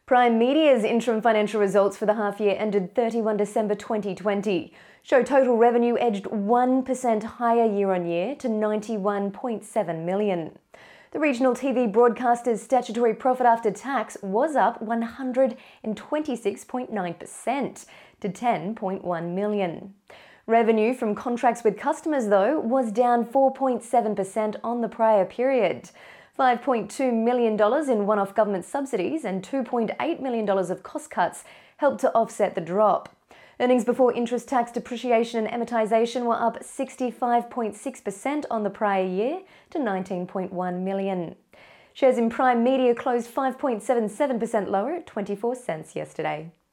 Prime Media's interim financial results for the half year ended 31 December 2020 show total revenue edged 1% higher year on year to $91.7 million. The regional TV broadcaster's statutory profit after tax was up 126.9% to $10.1 million. Revenue from contracts with customers, though, was down 4.7% on the prior period. $5.2 million in one-off government subsidies and $2.8 million of cost cuts helped to offset the drop. Earnings before interest, tax, depreciation and amortisation were up 65.6% on the prior year to $19.1 million. Shares in Prime Media closed 5.77% lower at 24 cents yesterday.